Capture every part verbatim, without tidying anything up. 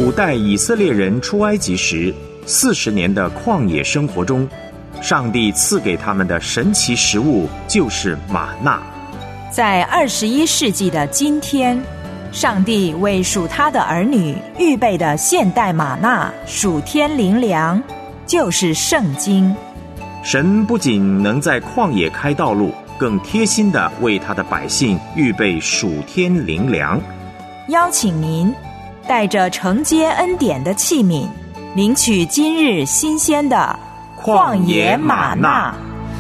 古代以色列人出埃及时四十年的旷野生活中，上帝赐给他们的神奇食物就是玛纳。 在二十一世纪的今天，上帝为属他的儿女预备的现代玛纳属天灵粮，就是圣经。 神不仅能在旷野开道路，更贴心地为他的百姓预备属天灵粮。 邀请您带着承接恩典的器皿，领取今日新鲜的旷野玛纳。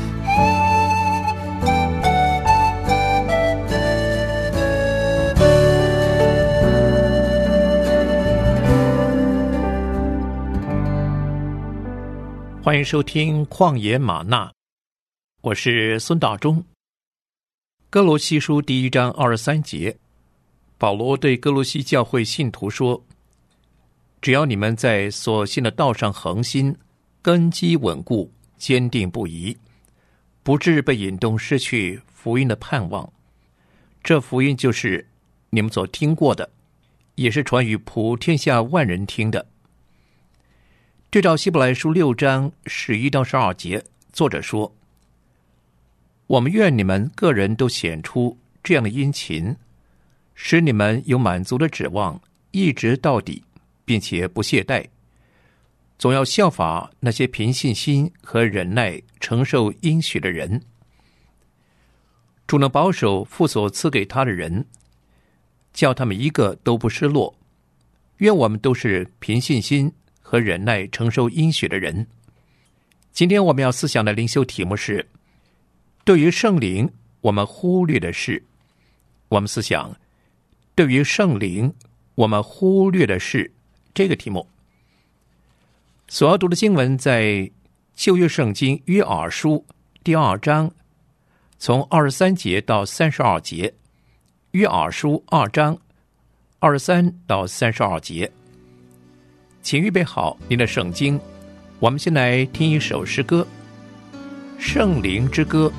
欢迎收听旷野玛纳，我是孙大中。哥罗西书第一章二十三节，保罗对哥罗西教会信徒说，只要你们在所信的道上恒心，根基稳固，坚定不移，不致被引动失去福音的盼望。这福音就是你们所听过的，也是传与普天下万人听的。对照希伯来书六章十一到十二节，作者说，我们愿你们个人都显出这样的殷勤，使你们有满足的指望，一直到底，并且不懈怠，总要效法那些凭信心和忍耐承受应许的人。主能保守父所赐给他的人，叫他们一个都不失落。愿我们都是凭信心和忍耐承受应许的人。今天我们要思想的灵修题目是，对于圣灵我们忽略的事。我们思想，对于圣灵我们忽略的事这个题目。所要读的经文在旧约圣经约珥书第二章，从二十三节到三十二节。约珥书二章二十三到三十二节。请预备好您的圣经，我们先来听一首诗歌，《圣灵之歌》。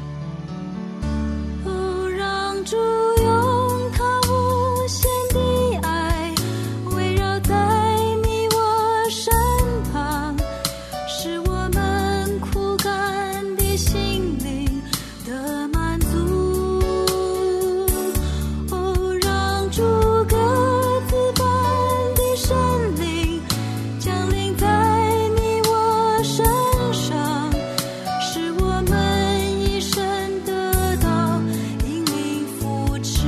哦，让主用他无限的爱围绕在你我身旁，使我们枯干的心灵得满足。哦，让主各自般的神灵降临在你我身上，使我们一生得到引领扶持。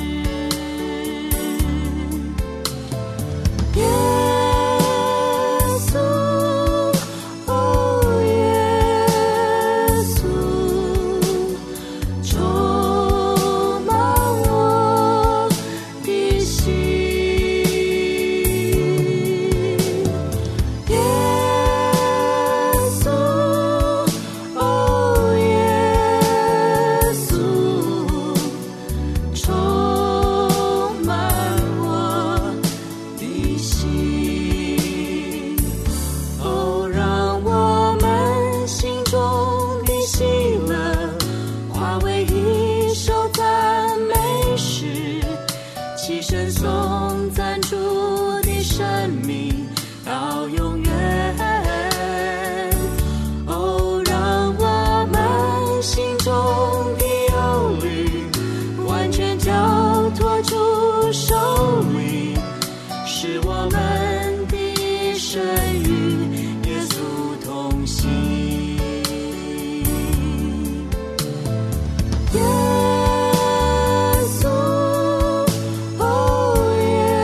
耶稣，哦耶稣，充满我的心。耶稣，哦耶稣，充满我的心。哦，让我们心中的喜乐化为一首赞美诗，齐声颂赞主的生命到永远。哦，让我们心中的忧虑完全交托主手里，使我们的一生与耶稣同行。耶稣，哦耶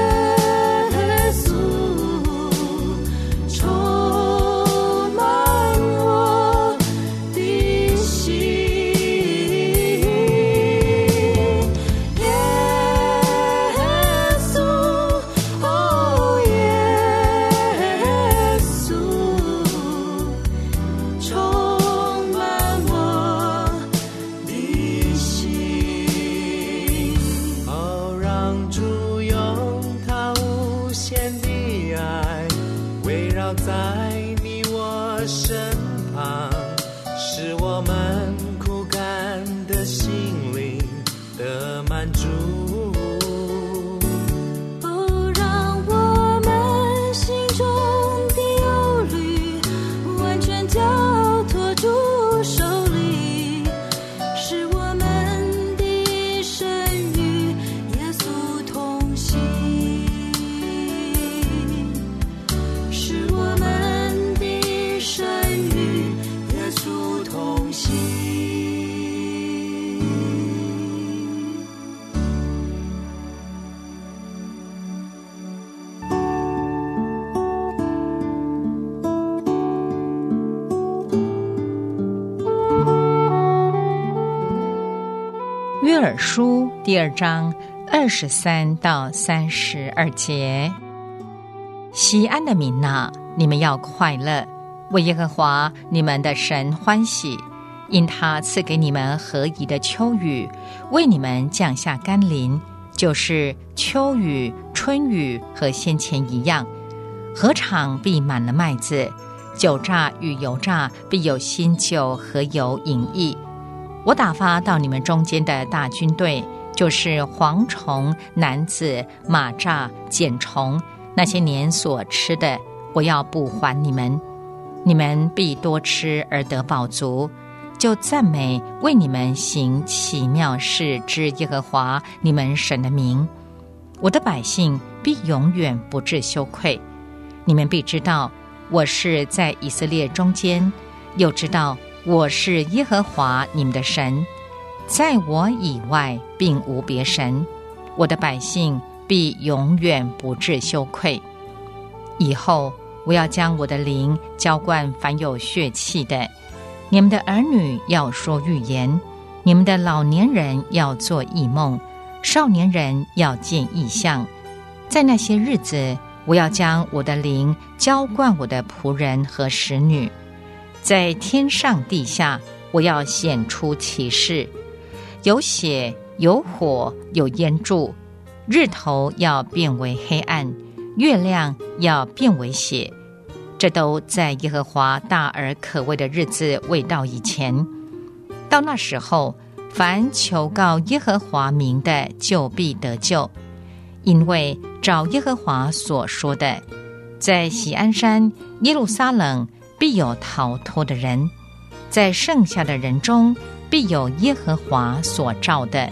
约珥书第二章二十三到三十二节。西安的民哪，你们要快乐，为耶和华你们的神欢喜，因他赐给你们合宜的秋雨，为你们降下甘霖，就是秋雨、春雨和先前一样。禾场必满了麦子，酒榨与油榨必有新酒和油饮溢。我打发到你们中间的大军队，就是蝗虫、蝻子、蚂蚱、茧虫，那些年所吃的，我要补还你们。你们必多吃而得饱足，就赞美为你们行奇妙事之耶和华你们神的名。我的百姓必永远不致羞愧。你们必知道我是在以色列中间，又知道我是耶和华你们的神，在我以外并无别神。我的百姓必永远不致羞愧。以后我要将我的灵浇灌凡有血气的，你们的儿女要说预言，你们的老年人要做异梦，少年人要见异象。在那些日子，我要将我的灵浇灌我的仆人和使女，在天上地下，我要显出奇事，有血，有火，有烟柱，日头要变为黑暗，月亮要变为血。这都在耶和华大而可畏的日子未到以前。到那时候，凡求告耶和华名的，就必得救。因为照耶和华所说的，在锡安山耶路撒冷必有逃脱的人，在剩下的人中必有耶和华所召的。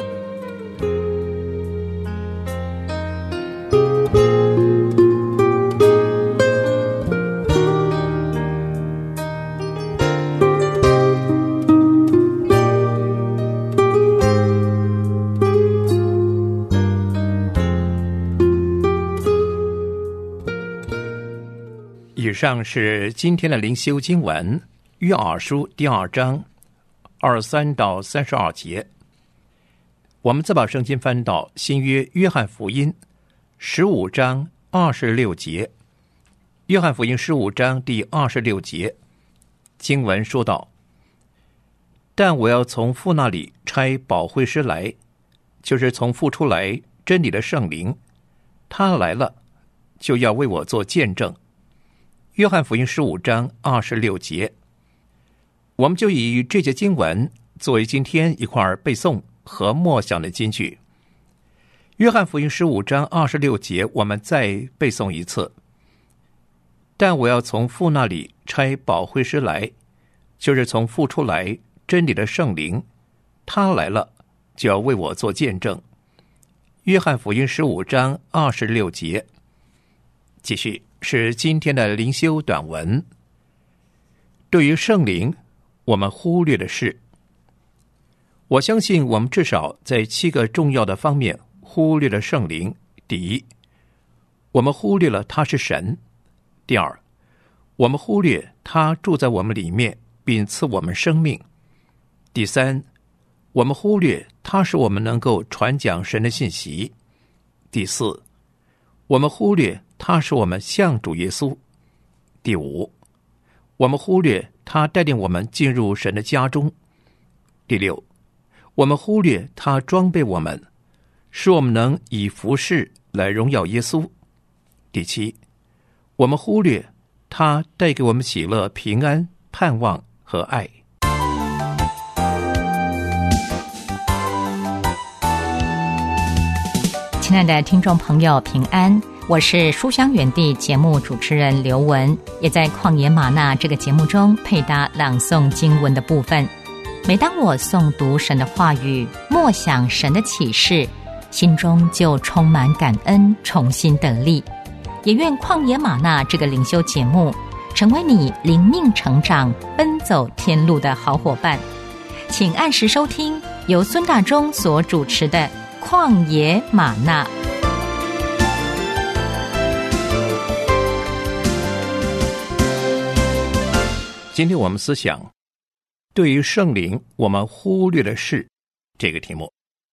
以上是今天的灵修经文，约珥书第二章二十三到三十二节。我们再把圣经翻到新约约翰福音十五章二十六节。约翰福音十五章第二十六节，经文说道：但我要从父那里差保惠师来，就是从父出来真理的圣灵，他来了，就要为我做见证。约翰福音十五章二十六节，我们就以这节经文作为今天一块背诵和默想的金句。约翰福音十五章二十六节，我们再背诵一次。但我要从父那里差保惠师来，就是从父出来真理的圣灵，他来了，就要为我做见证。约翰福音十五章二十六节。继续是今天的灵修短文。对于圣灵，我们忽略的是，我相信我们至少在七个重要的方面忽略了圣灵。第一，我们忽略了他是神；第二，我们忽略他住在我们里面并赐我们生命；第三，我们忽略他使我们能够传讲神的信息；第四，我们忽略他使我们像主耶稣；第五，我们忽略他带领我们进入神的家中；第六，我们忽略他装备我们，使我们能以服事来荣耀耶稣；第七，我们忽略他带给我们喜乐、平安、盼望和爱。 亲爱的听众朋友，平安，我是书香园地节目主持人刘文，也在旷野吗哪这个节目中配搭朗诵经文的部分。每当我诵读神的话语，默想神的启示，心中就充满感恩，重新得力。也愿旷野吗哪这个灵修节目成为你灵命成长、奔走天路的好伙伴。请按时收听由孙大中所主持的旷野吗哪。 今天我们思想对于圣灵我们忽略的事这个题目。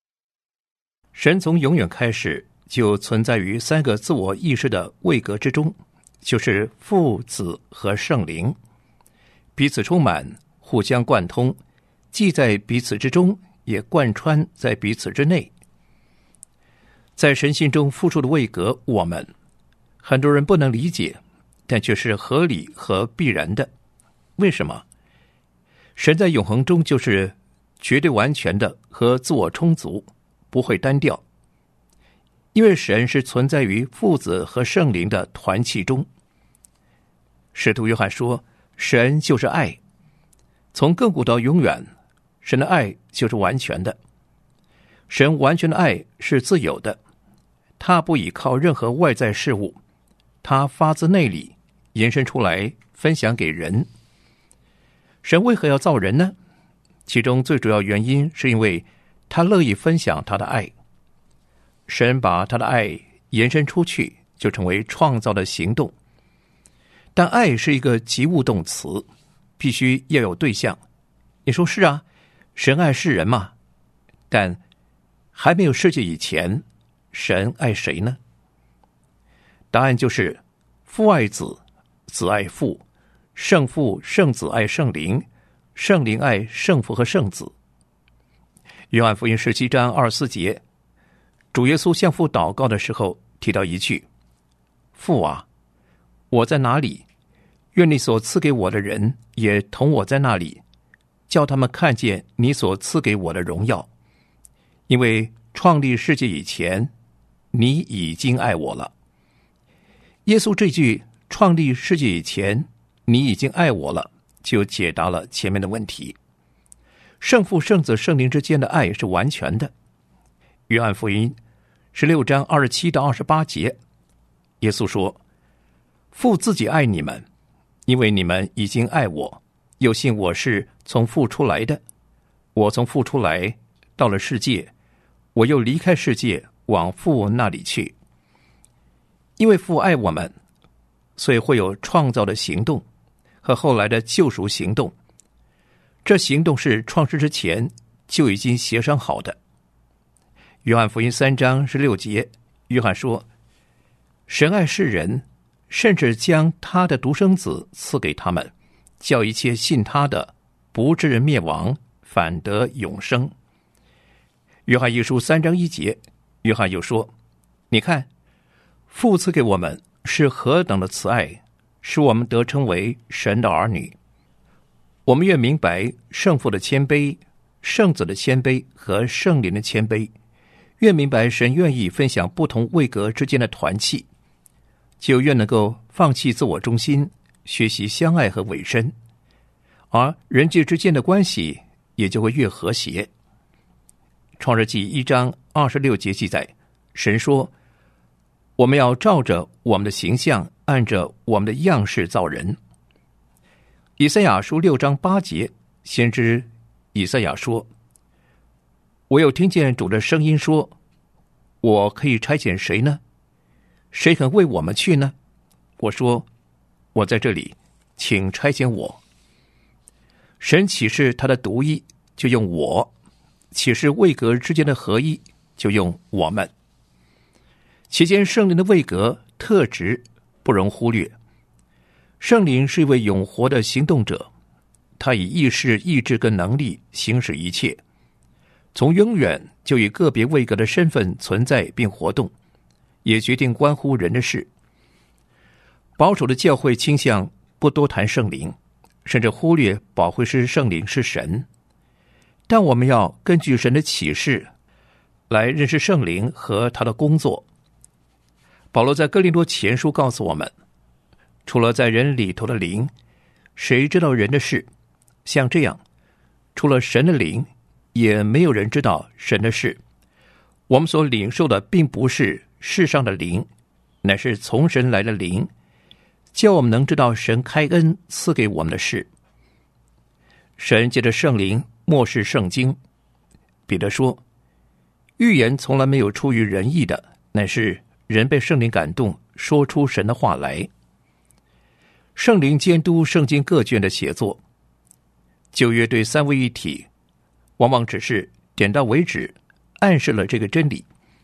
神从永远开始就存在于三个自我意识的位格之中，就是父、子和圣灵，彼此充满，互相贯通，既在彼此之中，也贯穿在彼此之内。在神心中复述的位格，我们很多人不能理解，但却是合理和必然的。为什么？神在永恒中就是绝对完全的和自我充足，不会单调。因为神是存在于父子和圣灵的团契中。使徒约翰说，神就是爱，从亘古到永远，神的爱就是完全的。神完全的爱是自由的，他不依靠任何外在事物，他发自内里延伸出来分享给人。神为何要造人呢？其中最主要原因是因为他乐意分享他的爱。神把他的爱延伸出去，就成为创造的行动。但爱是一个及物动词，必须要有对象。你说是啊，神爱世人嘛，但还没有世界以前，神爱谁呢？答案就是父爱子，子爱父，圣父圣子爱圣灵，圣灵爱圣父和圣子。约翰福音十七章二十四节，主耶稣向父祷告的时候提到一句，父啊，我在哪里？愿你所赐给我的人也同我在那里，叫他们看见你所赐给我的荣耀。因为创立世界以前，你已经爱我了。耶稣这句创立世界以前，你已经爱我了，就解答了前面的问题。圣父、圣子、圣灵之间的爱是完全的。约翰福音十六章二十七到二十八节，耶稣说，父自己爱你们，因为你们已经爱我，又信我是从父出来的。我从父出来，到了世界，我又离开世界，往父那里去。因为父爱我们，所以会有创造的行动和后来的救赎行动。这行动是创世之前就已经协商好的。约翰福音三章十六节，约翰说，神爱世人，甚至将他的独生子赐给他们，叫一切信他的不至灭亡，反得永生。约翰一书三章一节，约翰又说，你看，父赐给我们是何等的慈爱，使我们得称为神的儿女。我们越明白圣父的谦卑、圣子的谦卑和圣灵的谦卑，越明白神愿意分享不同位格之间的团契，就越能够放弃自我中心，学习相爱和委身，而人际之间的关系也就会越和谐。创世纪一章二十六节记载，神说，我们要照着我们的形象，按着我们的样式造人。以赛亚书六章八节，先知以赛亚说，我有听见主的声音说，我可以差遣谁呢？谁肯为我们去呢？我说，我在这里，请差遣我。神启示他的独一，就用我；启示位格之间的合一，就用我们。其间圣灵的位格特质不容忽略。圣灵是一位永活的行动者，他以意识、意志跟能力行使一切，从永远就以个别位格的身份存在并活动，也决定关乎人的事。保守的教会倾向不多谈圣灵，甚至忽略保惠师圣灵是神。但我们要根据神的启示来认识圣灵和他的工作。保罗在哥林多前书告诉我们，除了在人里头的灵，谁知道人的事？像这样，除了神的灵，也没有人知道神的事。我们所领受的并不是世上的灵，乃是从神来的灵，叫我们能知道神开恩赐给我们的事。神借着圣灵默示圣经。彼得说，预言从来没有出于人意的，乃是人被圣灵感动，说出神的话来。圣灵监督圣经各卷的写作。旧约对三位一体往往只是点到为止，暗示了这个真理，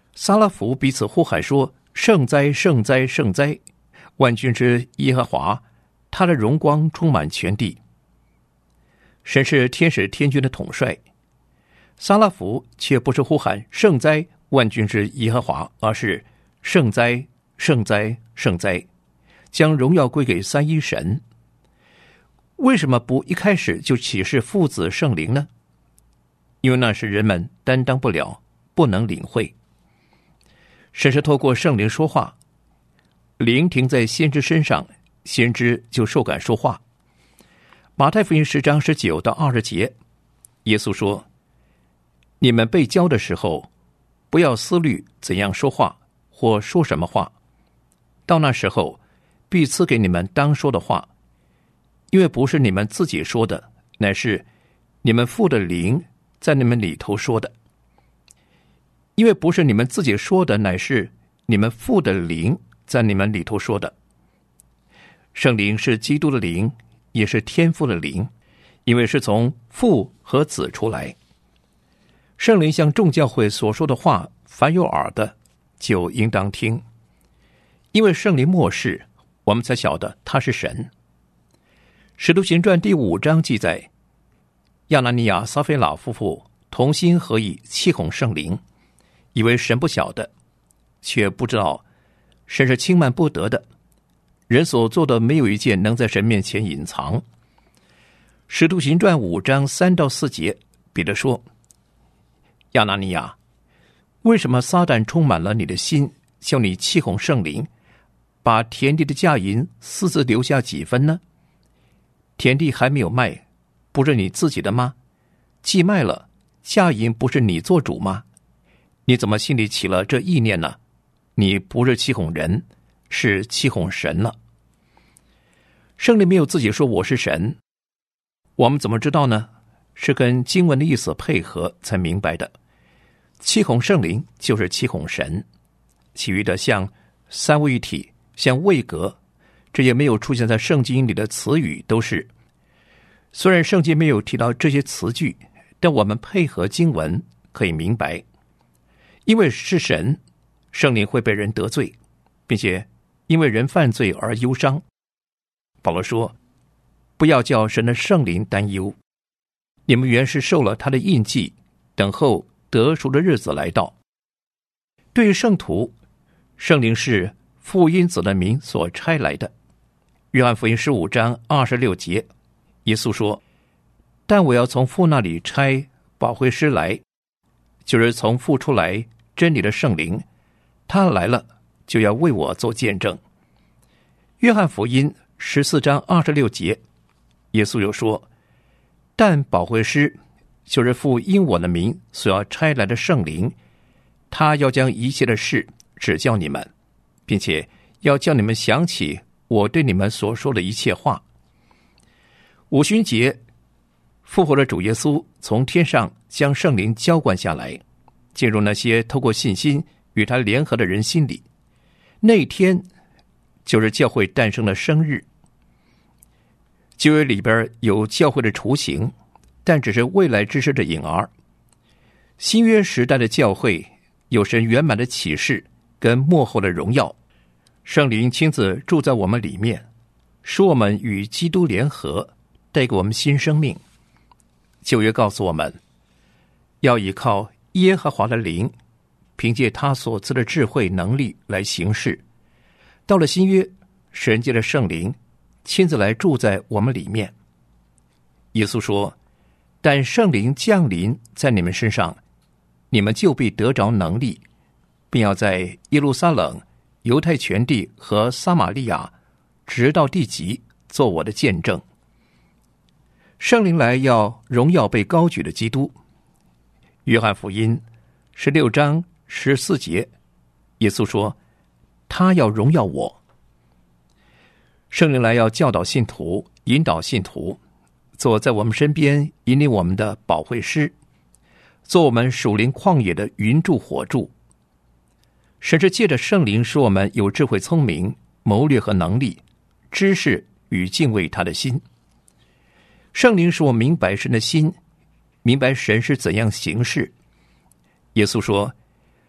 撒拉弗彼此呼喊说：圣哉，圣哉，圣哉！万军之耶和华，他的荣光充满全地。神是天使天军的统帅，撒拉弗却不是呼喊圣哉，万军之耶和华，而是圣哉，圣哉，圣哉，将荣耀归给三一神。为什么不一开始就启示父子圣灵呢？因为那是人们担当不了，不能领会。神是透过圣灵说话，灵停在先知身上，先知就受感说话。马太福音十章十九到二十节，耶稣说：你们被教的时候，不要思虑怎样说话或说什么话，到那时候必赐给你们当说的话，因为不是你们自己说的，乃是你们父的灵在你们里头说的。因为不是你们自己说的，乃是你们父的灵在你们里头说的。圣灵是基督的灵，也是天父的灵，因为是从父和子出来。圣灵向众教会所说的话，凡有耳的就应当听。因为圣灵默示，我们才晓得他是神。使徒行传第五章记载，亚拿尼亚、撒非拉夫妇同心合意欺哄圣灵，以为神不晓得，却不知道神是轻慢不得的，人所做的没有一件能在神面前隐藏。使徒行传五章三到四节，彼得说：亚拿尼亚，为什么撒旦充满了你的心，叫你欺哄圣灵，把田地的价银私自留下几分呢？田地还没有卖，不是你自己的吗？既卖了，价银不是你做主吗？你怎么心里起了这意念呢？你不是欺哄人，是欺哄神了。圣灵没有自己说我是神，我们怎么知道呢？是跟经文的意思配合才明白的。欺哄圣灵就是欺哄神，其余的像三位一体、像位格，这也没有出现在圣经里的词语都是。虽然圣经没有提到这些词句，但我们配合经文可以明白。因为是神，圣灵会被人得罪，并且因为人犯罪而忧伤。保罗说：不要叫神的圣灵担忧，你们原是受了他的印记，等候得赎的日子来到。对于圣徒，圣灵是父因子的名所差来的。约翰福音十五章二十六节，耶稣说：但我要从父那里差保惠师来，就是从父出来真理的圣灵，他来了就要为我做见证。约翰福音十四章二十六节，耶稣又说：但保惠师，就是父因我的名所要差来的圣灵，他要将一切的事指教你们，并且要叫你们想起我对你们所说的一切话。五旬节，复活的主耶稣从天上将圣灵浇灌下来，进入那些透过信心与他联合的人心里。那一天就是教会诞生的生日。旧约里边有教会的雏形，但只是未来之事的影儿。新约时代的教会有神圆满的启示跟末后的荣耀，圣灵亲自住在我们里面，使我们与基督联合，带给我们新生命。旧约告诉我们，要依靠耶和华的灵，凭借他所赐的智慧能力来行事。到了新约，神借着圣灵亲自来住在我们里面。耶稣说：但圣灵降临在你们身上，你们就必得着能力，并要在耶路撒冷、犹太全地和撒玛利亚直到地极做我的见证。圣灵来要荣耀被高举的基督。约翰福音十六章十四节，耶稣说：他要荣耀我。圣灵来要教导信徒，引导信徒，做在我们身边引领我们的保惠师，做我们属灵旷野的云柱火柱。神是借着圣灵使我们有智慧聪明、谋略和能力、知识与敬畏他的心。圣灵使我明白神的心，明白神是怎样行事。耶稣说：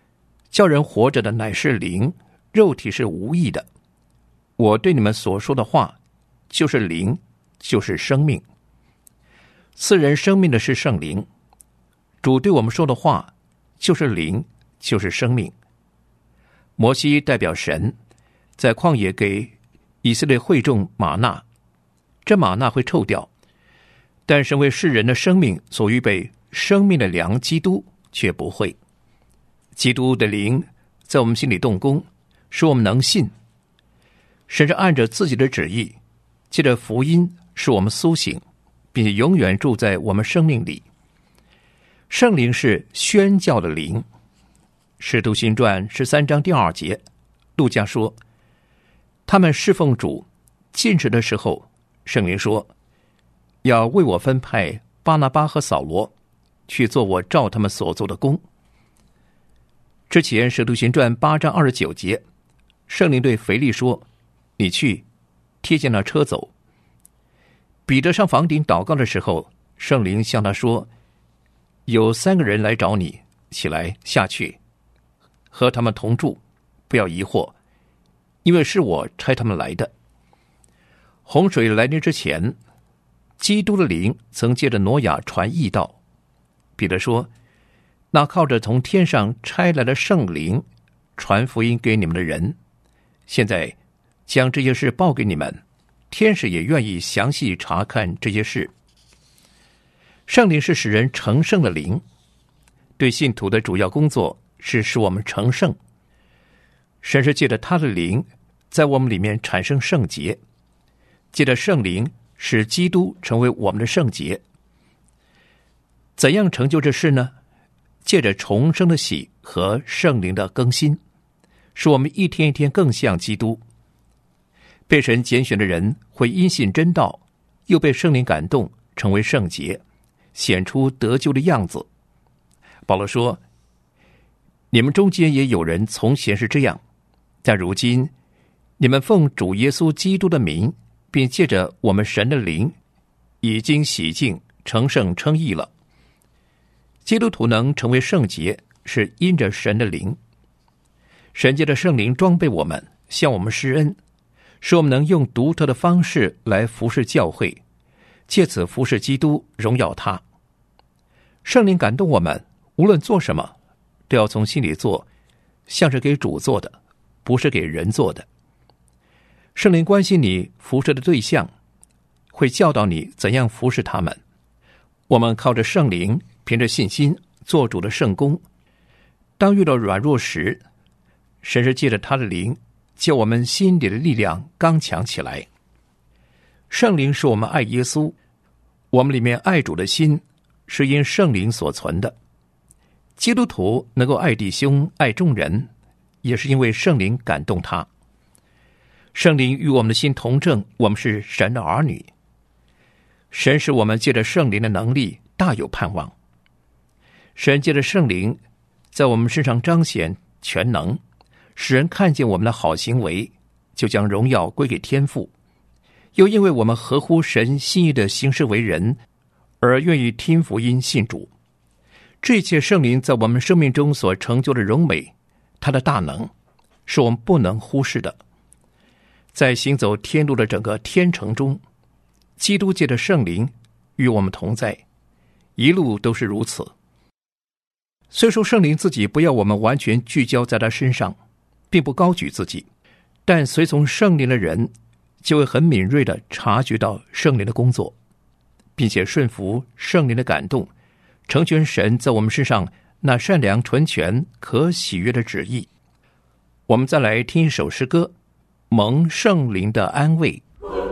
叫人活着的乃是灵，肉体是无益的。我对你们所说的话，就是灵，就是生命。赐人生命的是圣灵，主对我们说的话，就是灵，就是生命。摩西代表神，在旷野给以色列会众玛纳，这玛纳会臭掉，但神为世人的生命所预备生命的粮基督却不会。基督的灵在我们心里动工，使我们能信。神是按着自己的旨意，借着福音使我们苏醒，并且永远住在我们生命里。圣灵是宣教的灵。使徒行传十三章第二节，路加说，他们侍奉主禁食的时候，圣灵说，要为我分派巴拿巴和扫罗，去做我照他们所做的工。之前使徒行传八章二十九节，圣灵对腓力说，你去贴近那车走。彼得上房顶祷告的时候，圣灵向他说，有三个人来找你，起来下去和他们同住，不要疑惑，因为是我差他们来的。洪水来临之前，基督的灵曾借着挪亚传异道。彼得说，那靠着从天上差来的圣灵传福音给你们的人，现在将这些事报给你们，天使也愿意详细查看这些事。圣灵是使人成圣的灵，对信徒的主要工作是使我们成圣。神是借着他的灵在我们里面产生圣洁，借着圣灵使基督成为我们的圣洁。怎样成就这事呢？借着重生的喜和圣灵的更新，使我们一天一天更像基督。被神拣选的人会因信真道，又被圣灵感动，成为圣洁，显出得救的样子。保罗说，你们中间也有人从前是这样，但如今你们奉主耶稣基督的名，并借着我们神的灵，已经洗净成圣称义了。基督徒能成为圣洁，是因着神的灵。神借着圣灵装备我们，向我们施恩，使我们能用独特的方式来服侍教会，借此服侍基督，荣耀他。圣灵感动我们，无论做什么都要从心里做，像是给主做的，不是给人做的。圣灵关心你服侍的对象，会教导你怎样服侍他们。我们靠着圣灵，凭着信心做主的圣工。当遇到软弱时，神是借着他的灵，叫我们心里的力量刚强起来。圣灵使我们爱耶稣，我们里面爱主的心是因圣灵所存的。基督徒能够爱弟兄爱众人，也是因为圣灵感动他。圣灵与我们的心同正，我们是神的儿女。神使我们借着圣灵的能力大有盼望。神借着圣灵在我们身上彰显全能，使人看见我们的好行为，就将荣耀归给天父。又因为我们合乎神心意的行事为人，而愿意听福音信主。这一切圣灵在我们生命中所成就的荣美，他的大能是我们不能忽视的。在行走天路的整个天程中，基督借着圣灵与我们同在，一路都是如此。虽说圣灵自己不要我们完全聚焦在他身上，并不高举自己，但随从圣灵的人就会很敏锐地察觉到圣灵的工作，并且顺服圣灵的感动，成全神在我们身上那善良纯全可喜悦的旨意。我们再来听一首诗歌，蒙圣灵的安慰。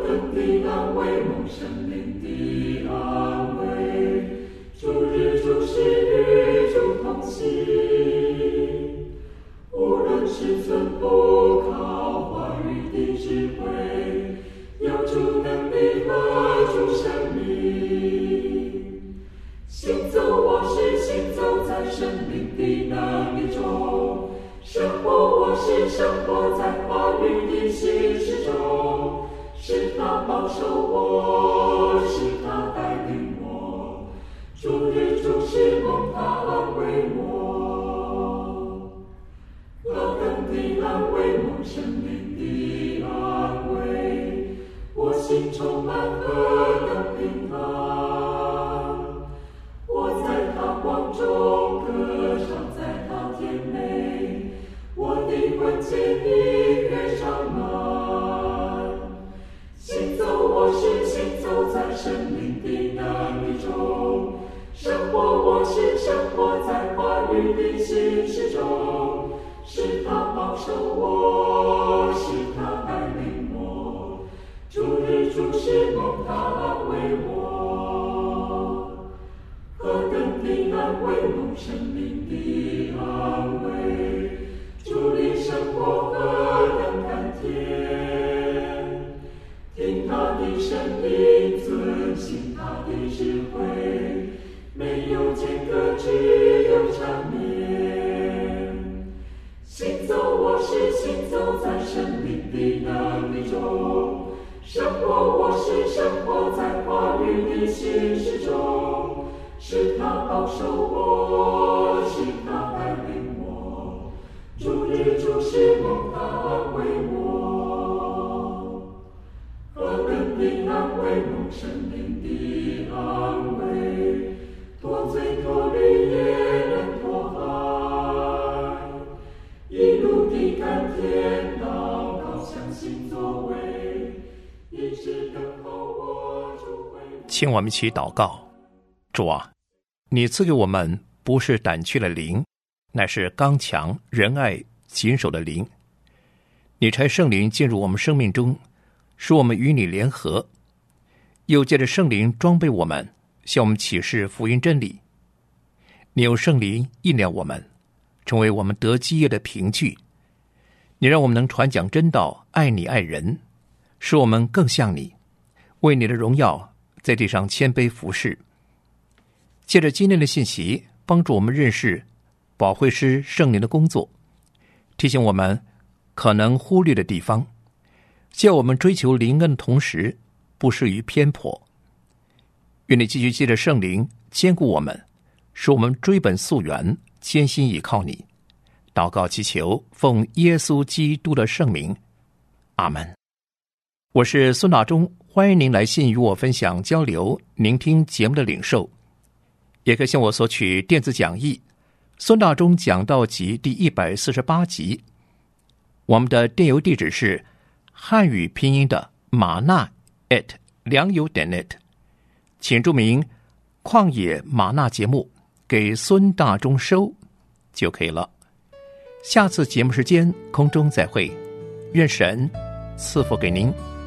生活在话语的心事中，是他保守我，是他带领我，主日主是蒙他安慰我。 律的行事中，是他保守我，是他带领我，主日主时蒙他安慰我。何等的安慰，蒙生命的安慰，主的生活何等甘甜。听他的声音，遵行他的智慧，没有间隔，只有缠绵。行走，我是行走在生命的能力中，生活，我是生活在话语的行事中，是他保守我，是他带领我，主日主时蒙他安慰我。何等的安慰，蒙生命的安慰，脱罪脱律也能脱海，一路的甘甜，祷告相信作为，一直等候我主回来。 请我们一起祷告。主啊，你赐给我们不是胆怯的灵，乃是刚强、仁爱、谨守的灵。你差圣灵进入我们生命中，使我们与你联合，又借着圣灵装备我们，向我们启示福音真理。你用圣灵印亮我们，成为我们得基业的凭据。你让我们能传讲真道，爱你爱人，使我们更像你，为你的荣耀在地上谦卑服侍。借着今天的信息，帮助我们认识保惠师圣灵的工作，提醒我们可能忽略的地方，叫我们追求灵恩的同时不失于偏颇。愿你继续借着圣灵坚固我们，使我们追本溯源，艰辛倚靠你。祷告祈求，奉耶稣基督的圣名，阿门。我是孙大中，欢迎您来信与我分享交流，聆听节目的领受，也可以向我索取电子讲义《孙大中讲道集》第一百四十八集。我们的电邮地址是汉语拼音的马纳 at 良友点 net， 请注明旷野马纳节目给孙大中收就可以了。下次节目时间空中再会，愿神赐福给您。